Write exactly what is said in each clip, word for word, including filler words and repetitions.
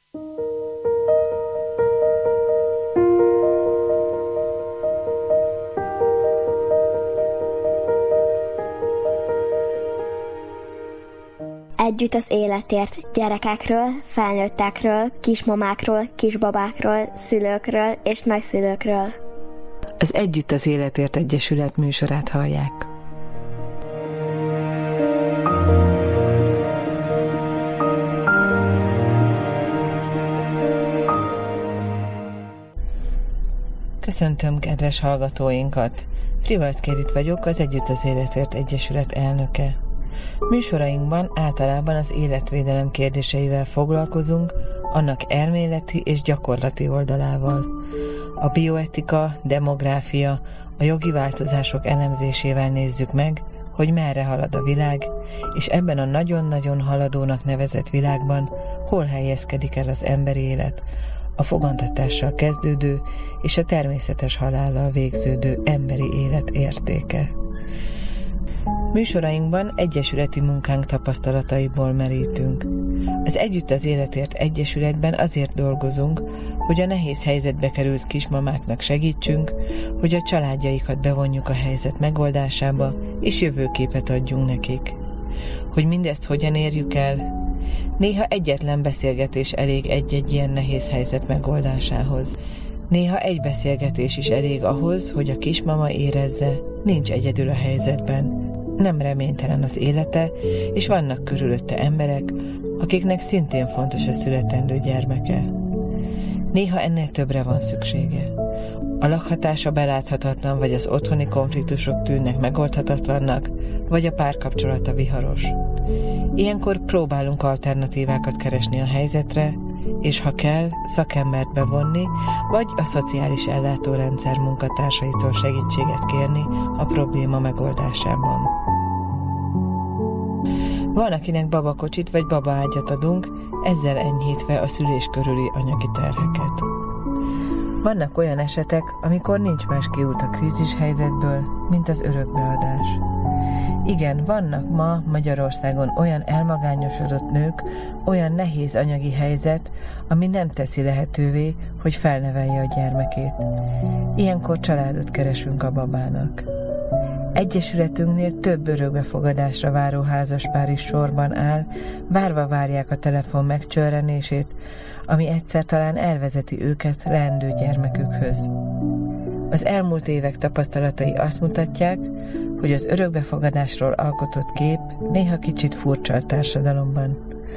Együtt az életért gyerekekről, felnőttekről, kismamákról, kisbabákról, szülőkről és nagyszülőkről. Az Együtt az életért Egyesület műsorát hallják. Köszöntöm kedves hallgatóinkat! Frivalszkérit vagyok, az Együtt az életért Egyesület elnöke. Műsorainkban általában az életvédelem kérdéseivel foglalkozunk, annak elméleti és gyakorlati oldalával. A bioetika, demográfia, a jogi változások elemzésével nézzük meg, hogy merre halad a világ, és ebben a nagyon-nagyon haladónak nevezett világban hol helyezkedik el az emberi élet, a fogantatással kezdődő és a természetes halállal végződő emberi élet értéke. Műsorainkban egyesületi munkánk tapasztalataiból merítünk. Az Együtt az életért Egyesületben azért dolgozunk, hogy a nehéz helyzetbe került kismamáknak segítsünk, hogy a családjaikat bevonjuk a helyzet megoldásába, és jövőképet adjunk nekik. Hogy mindezt hogyan érjük el? Néha egyetlen beszélgetés elég egy-egy ilyen nehéz helyzet megoldásához. Néha egy beszélgetés is elég ahhoz, hogy a kismama érezze, nincs egyedül a helyzetben, nem reménytelen az élete, és vannak körülötte emberek, akiknek szintén fontos a születendő gyermeke. Néha ennél többre van szüksége. A lakhatása beláthatatlan, vagy az otthoni konfliktusok tűnnek megoldhatatlannak, vagy a párkapcsolata viharos. Ilyenkor próbálunk alternatívákat keresni a helyzetre, és ha kell, szakembert bevonni, vagy a szociális ellátórendszer munkatársaitól segítséget kérni a probléma megoldásában. Van, akinek babakocsit vagy babaágyat adunk, ezzel enyhítve a szülés körüli anyagi terheket. Vannak olyan esetek, amikor nincs más kiút a krízis helyzetből, mint az örökbeadás. Igen, vannak ma Magyarországon olyan elmagányosodott nők, olyan nehéz anyagi helyzet, ami nem teszi lehetővé, hogy felnevelje a gyermekét. Ilyenkor családot keresünk a babának. Egyesületünknél több örökbefogadásra váró házaspár is sorban áll, várva várják a telefon megcsörrenését, ami egyszer talán elvezeti őket leendő gyermekükhöz. Az elmúlt évek tapasztalatai azt mutatják, hogy az örökbefogadásról alkotott kép néha kicsit furcsa a társadalomban.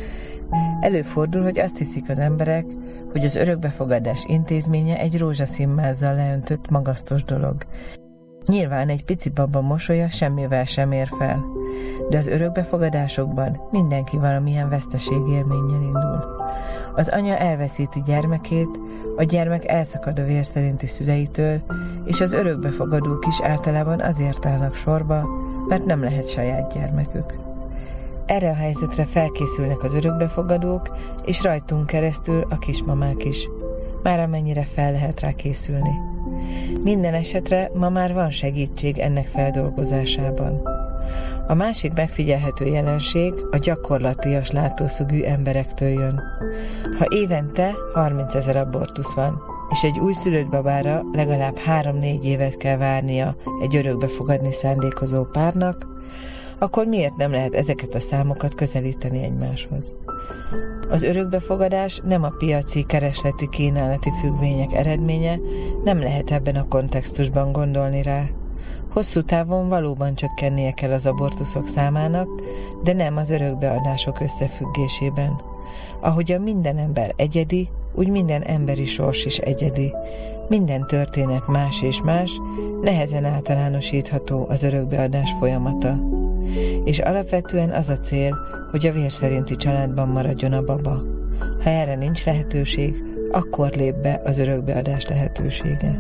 Előfordul, hogy azt hiszik az emberek, hogy az örökbefogadás intézménye egy rózsaszínmázzal leöntött magasztos dolog. Nyilván egy pici baba mosolya semmivel sem ér fel, de az örökbefogadásokban mindenki valamilyen veszteségélménnyel indul. Az anya elveszíti gyermekét, a gyermek elszakad a vér szerinti szüleitől, és az örökbefogadók is általában azért állnak sorba, mert nem lehet saját gyermekük. Erre a helyzetre felkészülnek az örökbefogadók, és rajtunk keresztül a kismamák is, már amennyire fel lehet rá készülni. Minden esetre ma már van segítség ennek feldolgozásában. A másik megfigyelhető jelenség a gyakorlatias látószögű emberektől jön. Ha évente harmincezer abortusz van, és egy újszülött babára legalább három-négy évet kell várnia egy örökbefogadni szándékozó párnak, akkor miért nem lehet ezeket a számokat közelíteni egymáshoz? Az örökbefogadás nem a piaci, keresleti, kínálati függvények eredménye, nem lehet ebben a kontextusban gondolni rá. Hosszú távon valóban csökkennie kell az abortuszok számának, de nem az örökbeadások összefüggésében. Ahogyan minden ember egyedi, úgy minden emberi sors is egyedi. Minden történet más és más, nehezen általánosítható az örökbeadás folyamata. És alapvetően az a cél, hogy a vér szerinti családban maradjon a baba. Ha erre nincs lehetőség, akkor lép be az örökbeadás lehetősége.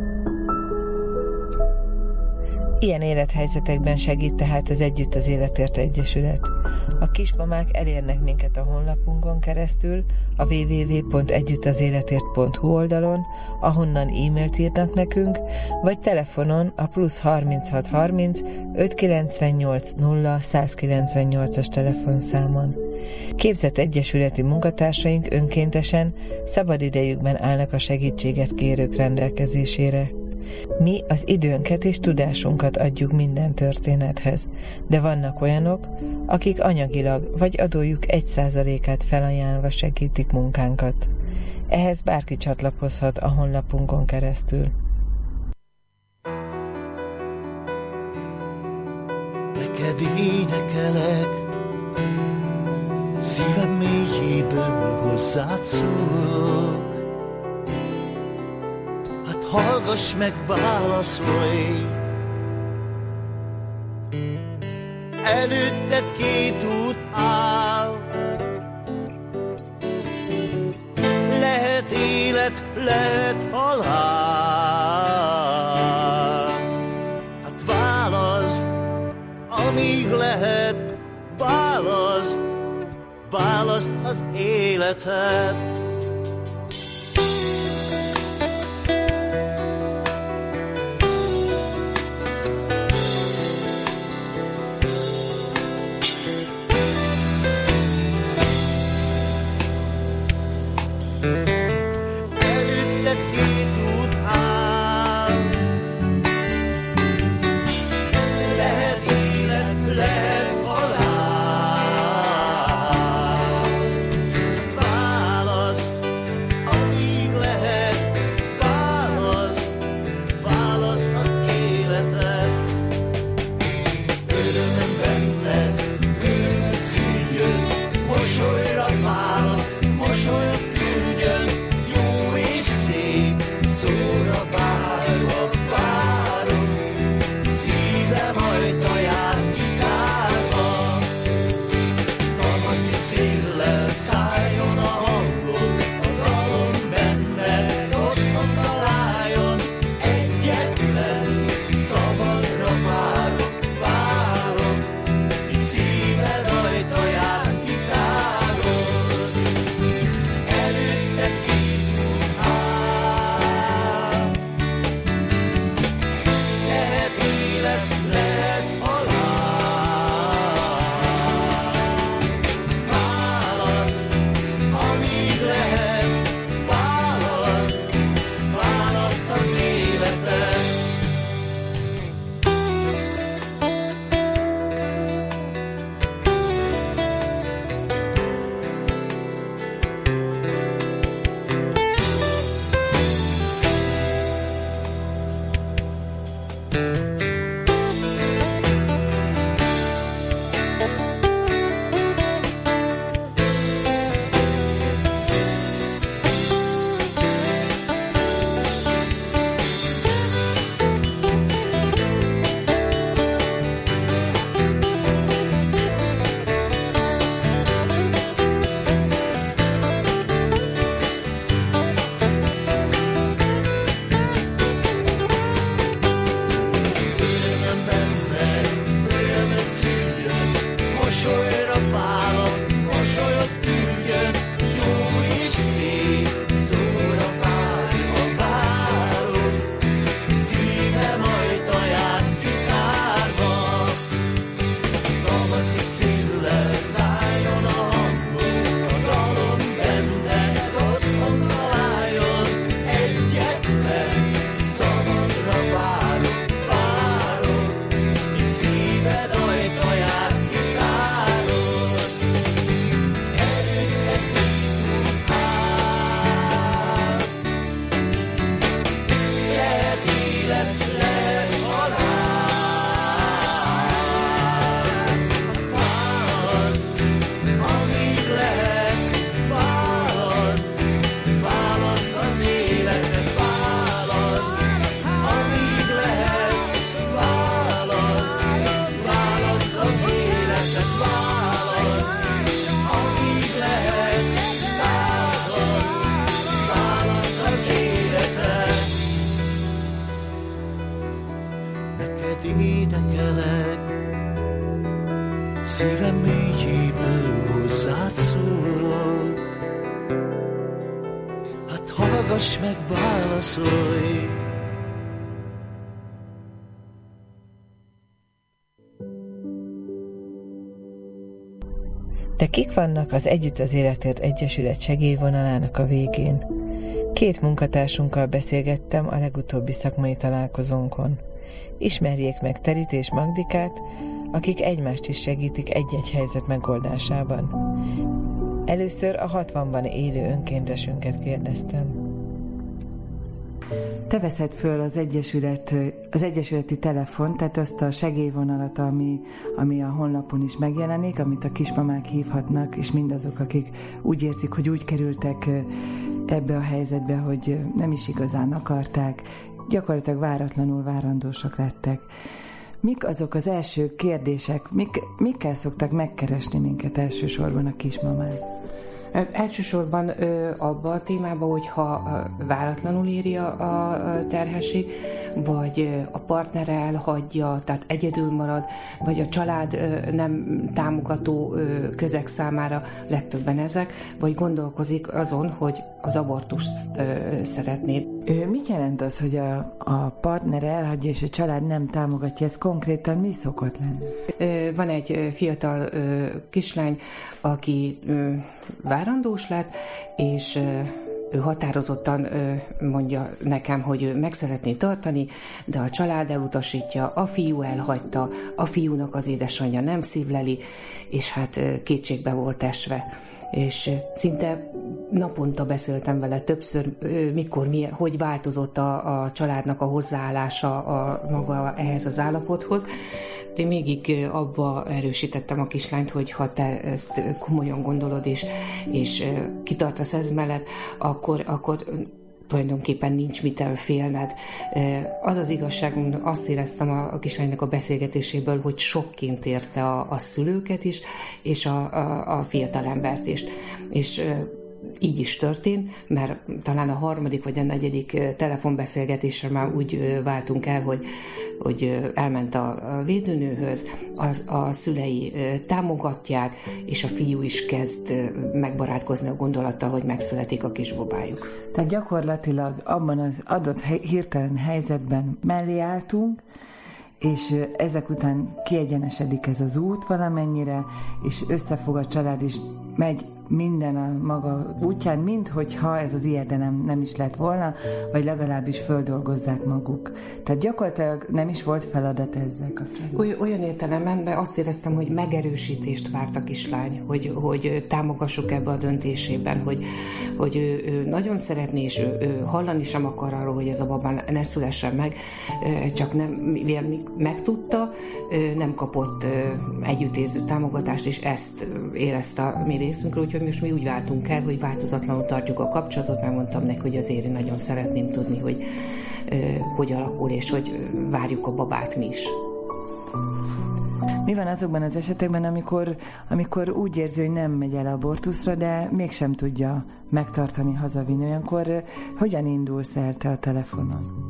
Ilyen élethelyzetekben segít tehát az Együtt az életért Egyesület. A kismamák elérnek minket a honlapunkon keresztül, a double-u double-u double-u pont együttazéletért pont hu oldalon, ahonnan e-mailt írnak nekünk, vagy telefonon a plusz harminchat harminc ötszázkilencvennyolc nulla százkilencvennyolcas telefonszámon. Képzett egyesületi munkatársaink önkéntesen, szabadidejükben állnak a segítséget kérők rendelkezésére. Mi az időnket és tudásunkat adjuk minden történethez, de vannak olyanok, akik anyagilag vagy adójuk egy százalékát felajánlva segítik munkánkat. Ehhez bárki csatlakozhat a honlapunkon keresztül. Neked énekelek, szívem mélyéből hozzád szólok. Hát hallgass meg, válaszolj, előtted két út áll. Lehet élet, lehet halál. Hát válaszd, amíg lehet, válaszd, válaszd az életet. Énekelek, szívem mélyéből hozzád szólok. Hát hallgass meg, válaszolj. De kik vannak az Együtt az Életért Egyesület segélyvonalának a végén? Két munkatársunkkal beszélgettem a legutóbbi szakmai találkozónkon. Ismerjék meg Terit és Magdikát, akik egymást is segítik egy-egy helyzet megoldásában. Először a hatvanban élő önkéntesünket kérdeztem. Te veszed föl az Egyesület, az Egyesületi telefon, tehát azt a segélyvonalat, ami, ami a honlapon is megjelenik, amit a kismamák hívhatnak, és mindazok, akik úgy érzik, hogy úgy kerültek ebbe a helyzetbe, hogy nem is igazán akarták, gyakorlatilag váratlanul várandósak lettek. Mik azok az első kérdések, mik, mikkel szoktak megkeresni minket elsősorban a kismamák? Elsősorban ö, abba a témába, hogyha ö, váratlanul éri a, a terhesség, vagy ö, a partnere elhagyja, tehát egyedül marad, vagy a család ö, nem támogató ö, közeg számára, legtöbben ezek, vagy gondolkozik azon, hogy az abortust ö, szeretnéd. Ő, mit jelent az, hogy a, a partnere elhagyja és a család nem támogatja? Ez konkrétan mi szokott lenni? Ö, van egy fiatal ö, kislány, aki ö, várandós lett, és ő határozottan mondja nekem, hogy ő meg szeretné tartani, de a család elutasítja, a fiú elhagyta, a fiúnak az édesanyja nem szívleli, és hát kétségbe volt esve. És szinte naponta beszéltem vele többször, mikor, milyen, hogy változott a, a családnak a hozzáállása a maga ehhez az állapothoz. Én mégig abba erősítettem a kislányt, hogy ha te ezt komolyan gondolod, és, és kitartasz ez mellett, akkor, akkor tulajdonképpen nincs mit félned. Az az igazság, azt éreztem a kislánynak a beszélgetéséből, hogy sokként érte a, a szülőket is, és a, a, a fiatalembert is. És így is történt, mert talán a harmadik vagy a negyedik telefonbeszélgetésre már úgy váltunk el, hogy, hogy elment a védőnőhöz, a, a szülei támogatják, és a fiú is kezd megbarátkozni a gondolattal, hogy megszületik a kisbabájuk. Tehát gyakorlatilag abban az adott hirtelen helyzetben mellé álltunk, és ezek után kiegyenesedik ez az út valamennyire, és összefog a család, és megy minden a maga útján, minthogyha ez az érdelem nem is lett volna, vagy legalábbis földolgozzák maguk. Tehát gyakorlatilag nem is volt feladat ezzel kapcsolatban. Oly, olyan értelemben azt éreztem, hogy megerősítést várt a kislány, hogy, hogy támogassuk ebbe a döntésében, hogy, hogy ő, ő nagyon szeretné, és ő, ő hallani sem akar arról, hogy ez a babán ne szülessen meg, csak nem, mivel megtudta, nem kapott együttérző támogatást, és ezt érezte a mi részünkről, úgyhogy most mi úgy váltunk el, hogy változatlanul tartjuk a kapcsolatot, mert mondtam neki, hogy azért én nagyon szeretném tudni, hogy uh, hogy alakul, és hogy várjuk a babát mi is. Mi van azokban az esetekben, amikor, amikor úgy érzi, hogy nem megy el abortuszra, de mégsem tudja megtartani, hazavinni? Olyankor hogyan indulsz el te a telefonon?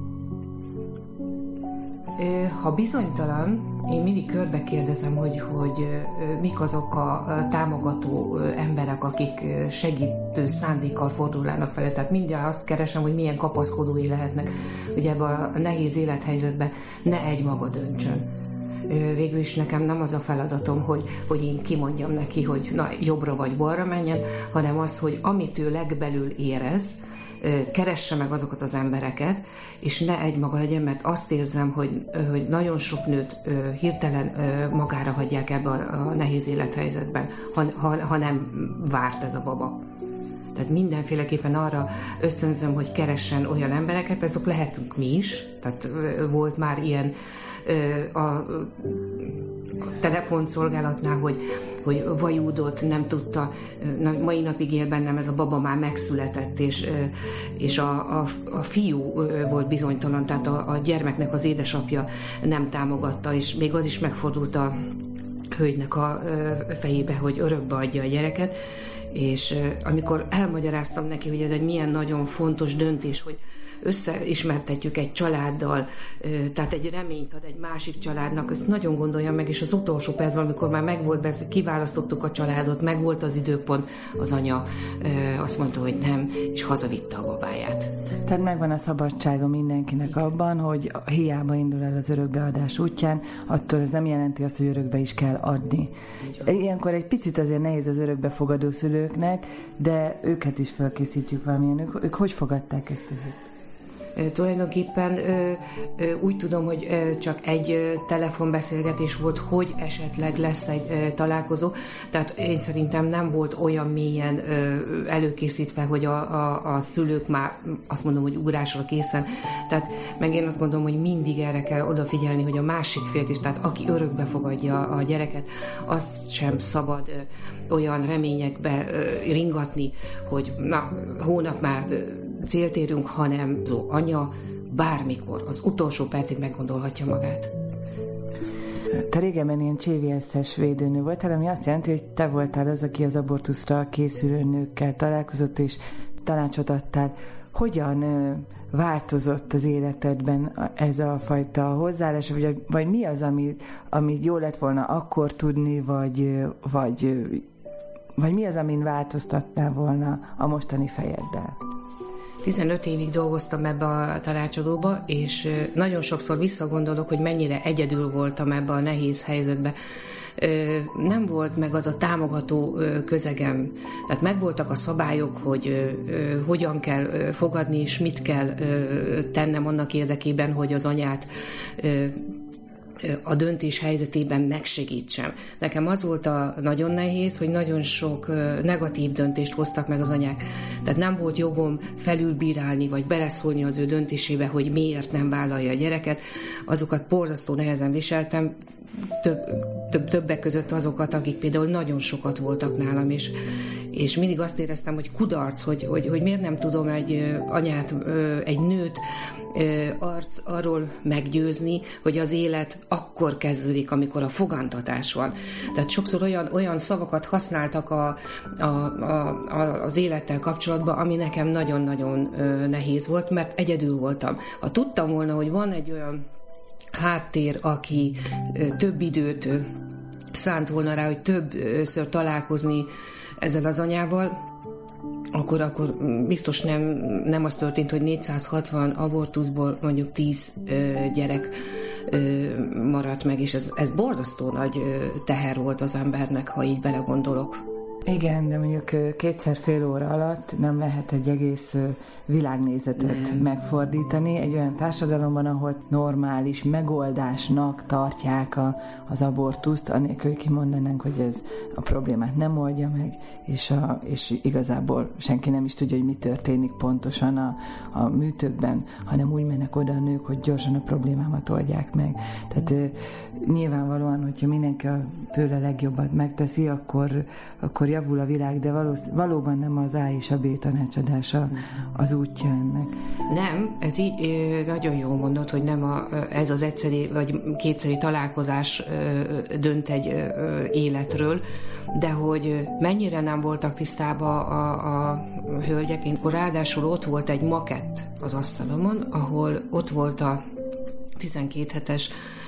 Ha bizonytalan, én mindig körbe kérdezem, hogy, hogy mik azok a támogató emberek, akik segítő szándékkal fordulnának fele. Tehát mindjárt azt keresem, hogy milyen kapaszkodói lehetnek, hogy ebben a nehéz élethelyzetben ne egymaga döntsön. Végül is nekem nem az a feladatom, hogy, hogy én kimondjam neki, hogy na, jobbra vagy balra menjen, hanem az, hogy amit ő legbelül érez, keresse meg azokat az embereket, és ne egymaga legyen, mert azt érzem, hogy, hogy nagyon sok nőt hirtelen magára hagyják ebbe a, a nehéz élethelyzetben, ha, ha, ha nem várt ez a baba. Tehát mindenféleképpen arra ösztönzöm, hogy keressen olyan embereket, azok lehetünk mi is, tehát volt már ilyen a telefonszolgálatnál, hogy, hogy vajúdott, nem tudta, mai napig él bennem, ez a baba már megszületett, és, és a, a, a fiú volt bizonytalan, tehát a, a gyermeknek az édesapja nem támogatta, és még az is megfordult a hölgynek a fejébe, hogy örökbe adja a gyereket, és amikor elmagyaráztam neki, hogy ez egy milyen nagyon fontos döntés, hogy összeismertetjük egy családdal, tehát egy reményt ad egy másik családnak, ezt nagyon gondolja meg, és az utolsó percben, amikor már megvolt, beszél, kiválasztottuk a családot, megvolt az időpont, az anya azt mondta, hogy nem, és hazavitte a babáját. Tehát megvan a szabadsága mindenkinek abban, hogy hiába indul el az örökbeadás útján, attól ez nem jelenti azt, hogy örökbe is kell adni. Ilyenkor egy picit azért nehéz az örökbefogadó szülőknek, de őket is felkészítjük valamilyen. Ők, ők hogy fogadták ezt a hőt? Tulajdonképpen ö, ö, úgy tudom, hogy ö, csak egy ö, telefonbeszélgetés volt, hogy esetleg lesz egy ö, találkozó, tehát én szerintem nem volt olyan mélyen ö, előkészítve, hogy a, a, a szülők már azt mondom, hogy ugrásra készen, tehát meg én azt gondolom, hogy mindig erre kell odafigyelni, hogy a másik félt is, tehát aki örökbe fogadja a gyereket, azt sem szabad ö, olyan reményekbe ö, ringatni, hogy na, hónap már ö, célt érünk, hanem az anya bármikor, az utolsó percig meggondolhatja magát. Te régebben ilyen cé vé es-es védőnő voltál, ami azt jelenti, hogy te voltál az, aki az abortuszra készülő nőkkel találkozott, és tanácsot adtál. Hogyan változott az életedben ez a fajta hozzáállás, vagy, vagy mi az, ami, ami jó lett volna akkor tudni, vagy, vagy, vagy mi az, amin változtatnál volna a mostani fejeddel? tizenöt évig dolgoztam ebbe a tanácsadóba, és nagyon sokszor visszagondolok, hogy mennyire egyedül voltam ebbe a nehéz helyzetbe. Nem volt meg az a támogató közegem. Tehát megvoltak a szabályok, hogy hogyan kell fogadni, és mit kell tennem annak érdekében, hogy az anyát a döntés helyzetében megsegítsem. Nekem az volt a nagyon nehéz, hogy nagyon sok negatív döntést hoztak meg az anyák. Tehát nem volt jogom felülbírálni, vagy beleszólni az ő döntésébe, hogy miért nem vállalja a gyereket. Azokat borzasztó nehezen viseltem, több, több, többek között azokat, akik például nagyon sokat voltak nálam, és, és mindig azt éreztem, hogy kudarc, hogy, hogy, hogy miért nem tudom egy anyát, egy nőt arc, arról meggyőzni, hogy az élet akkor kezdődik, amikor a fogantatás van. Tehát sokszor olyan, olyan szavakat használtak a, a, a, az élettel kapcsolatban, ami nekem nagyon-nagyon nehéz volt, mert egyedül voltam. Ha tudtam volna, hogy van egy olyan háttér, aki több időt szánt volna rá, hogy többször találkozni ezzel az anyával, akkor, akkor biztos nem, nem az történt, hogy négyszázhatvan abortuszból mondjuk tíz ö, gyerek ö, maradt meg, és ez, ez borzasztó nagy ö, teher volt az embernek, ha így belegondolok. Igen, de mondjuk kétszer fél óra alatt nem lehet egy egész világnézetet nem. megfordítani egy olyan társadalomban, ahol normális megoldásnak tartják a, az abortuszt, anélkül, hogy kimondanánk, hogy ez a problémát nem oldja meg, és, a, és igazából senki nem is tudja, hogy mi történik pontosan a, a műtőkben, hanem úgy mennek oda a nők, hogy gyorsan a problémámat oldják meg. Tehát nyilvánvalóan, hogyha mindenki a tőle legjobbat megteszi, akkor, akkor javul a világ, de valós, valóban nem az A és a B tanácsadása az útja ennek. Nem, ez így nagyon jól mondod, hogy nem a, ez az egyszeri vagy kétszeri találkozás dönt egy életről, de hogy mennyire nem voltak tisztában a, a hölgyek. Én ráadásul ott volt egy makett az asztalomon, ahol ott volt a tizenkét hetes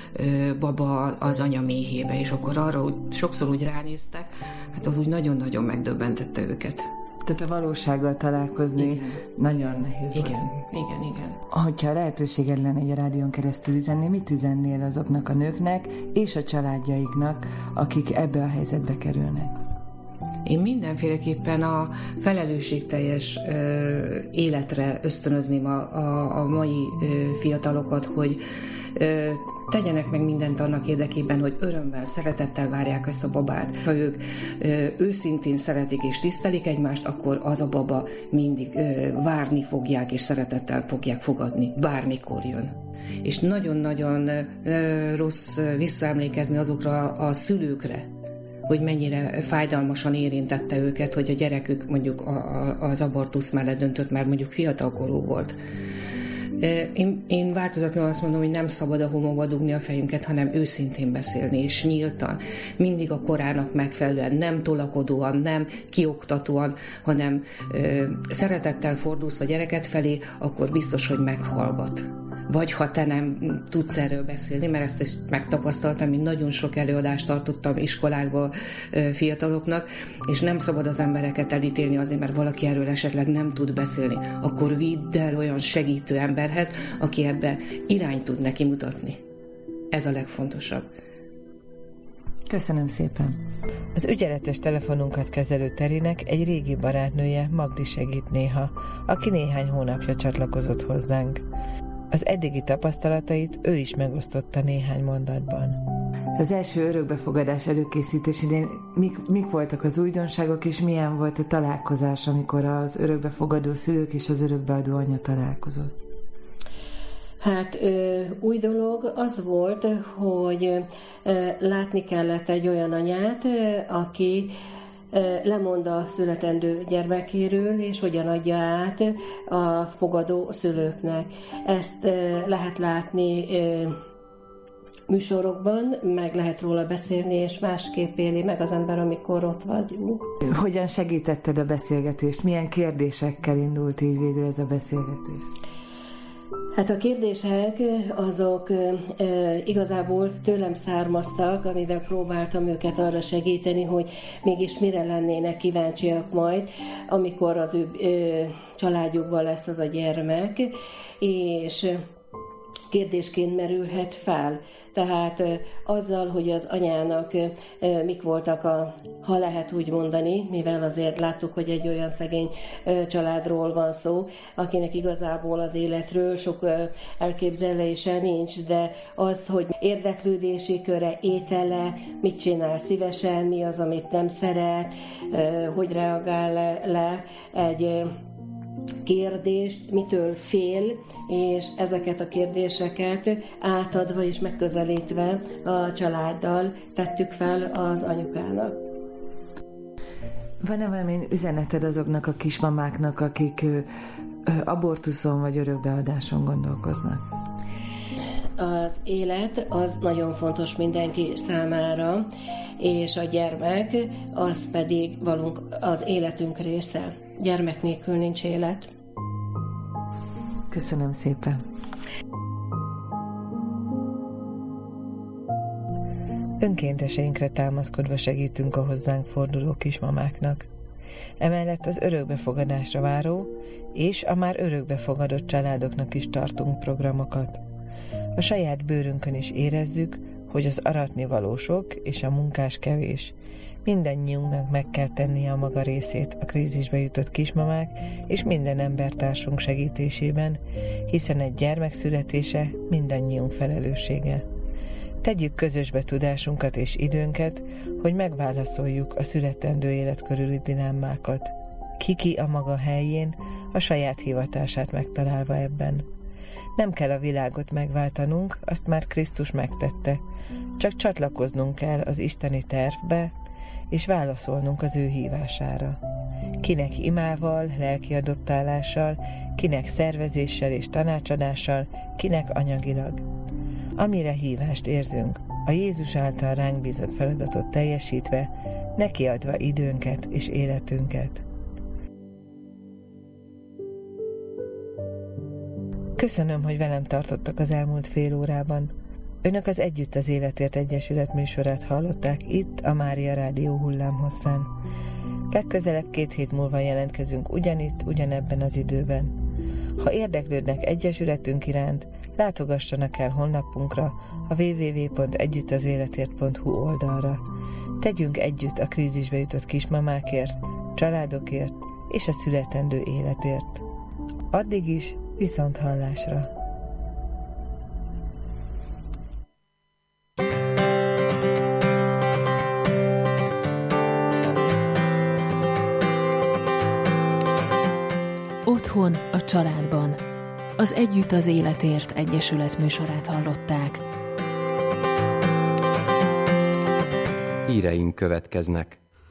baba az anya méhébe, és akkor arra úgy, sokszor úgy ránéztek, hát az úgy nagyon-nagyon megdöbbentette őket. Tehát a valósággal találkozni igen. nagyon nehéz. Igen, volt. igen, igen. Hogyha lehetőséged lenne egy a rádión keresztül üzenni, mit üzennél azoknak a nőknek és a családjaiknak, akik ebbe a helyzetbe kerülnek? Én mindenféleképpen a felelősségteljes ö, életre ösztönözném a, a, a mai ö, fiatalokat, hogy ö, tegyenek meg mindent annak érdekében, hogy örömmel, szeretettel várják ezt a babát. Ha ők ö, őszintén szeretik és tisztelik egymást, akkor az a baba mindig ö, várni fogják és szeretettel fogják fogadni, bármikor jön. És nagyon-nagyon ö, rossz visszaemlékezni azokra a szülőkre, hogy mennyire fájdalmasan érintette őket, hogy a gyerekük mondjuk a, a, az abortusz mellett döntött, már mondjuk fiatalkorú volt. Én, én változatlanul azt mondom, hogy nem szabad a homokba dugni a fejünket, hanem őszintén beszélni, és nyíltan, mindig a korának megfelelően, nem tolakodóan, nem kioktatóan, hanem ö, szeretettel fordulsz a gyereket felé, akkor biztos, hogy meghallgat. Vagy ha te nem tudsz erről beszélni, mert ezt is megtapasztaltam, én nagyon sok előadást tartottam iskolákba fiataloknak, és nem szabad az embereket elítélni azért, mert valaki erről esetleg nem tud beszélni. Akkor vidd el olyan segítő emberhez, aki ebbe irányt tud neki mutatni. Ez a legfontosabb. Köszönöm szépen. Az ügyeletes telefonunkat kezelő Terinek egy régi barátnője, Magdi segít néha, aki néhány hónapja csatlakozott hozzánk. Az eddigi tapasztalatait ő is megosztotta néhány mondatban. Az első örökbefogadás előkészítésén mik, mik voltak az újdonságok, és milyen volt a találkozás, amikor az örökbefogadó szülők és az örökbeadó anya találkozott? Hát ö, új dolog az volt, hogy ö, látni kellett egy olyan anyát, ö, aki lemond a születendő gyermekéről, és hogyan adja át a fogadó szülőknek. Ezt lehet látni műsorokban, meg lehet róla beszélni, és másképp éli meg az ember, amikor ott vagyunk. Hogyan segítetted a beszélgetést? Milyen kérdésekkel indult így végül ez a beszélgetés? Hát a kérdések azok e, igazából tőlem származtak, amivel próbáltam őket arra segíteni, hogy mégis mire lennének kíváncsiak majd, amikor az ő e, családjukban lesz az a gyermek, és kérdésként merülhet fel. Tehát azzal, hogy az anyának mik voltak a, ha lehet úgy mondani, mivel azért láttuk, hogy egy olyan szegény családról van szó, akinek igazából az életről sok elképzelése nincs, de az, hogy érdeklődési köre, étele, mit csinál szívesen, mi az, amit nem szeret, hogy reagál le egy kérdést, mitől fél, és ezeket a kérdéseket átadva és megközelítve a családdal tettük fel az anyukának. Van-e valami üzeneted azoknak a kismamáknak, akik abortuszon vagy örökbeadáson gondolkoznak? Az élet az nagyon fontos mindenki számára, és a gyermek az pedig valunk az életünk része. Gyermek nélkül nincs élet. Köszönöm szépen. Önkénteseinkre támaszkodva segítünk a hozzánk forduló kismamáknak. Emellett az örökbefogadásra váró és a már örökbefogadott családoknak is tartunk programokat. A saját bőrünkön is érezzük, hogy az aratnivaló sok és a munkás kevés. Mindannyiunknak meg kell tennie a maga részét a krízisbe jutott kismamák és minden embertársunk segítésében, hiszen egy gyermek születése mindannyiunk felelőssége. Tegyük közösbe tudásunkat és időnket, hogy megválaszoljuk a születendő élet körüli dilemmákat. Ki-ki a maga helyén, a saját hivatását megtalálva ebben. Nem kell a világot megváltanunk, azt már Krisztus megtette, csak csatlakoznunk kell az isteni tervbe, és válaszolnunk az ő hívására. Kinek imával, lelki adoptálással, kinek szervezéssel és tanácsadással, kinek anyagilag. Amire hívást érzünk, a Jézus által ránk bízott feladatot teljesítve, nekiadva időnket és életünket. Köszönöm, hogy velem tartottak az elmúlt fél órában. Önök az Együtt az Életért Egyesület műsorát hallották itt a Mária Rádió hullámhosszán. Legközelebb két hét múlva jelentkezünk ugyanitt, ugyanebben az időben. Ha érdeklődnek egyesületünk iránt, látogassanak el honlapunkra, a double-u double-u double-u pont együttazéletért pont hu oldalra. Tegyünk együtt a krízisbe jutott kismamákért, családokért és a születendő életért. Addig is viszont hallásra! Otthon, a családban. Az Együtt az Életért Egyesület műsorát hallották. Híreink következnek.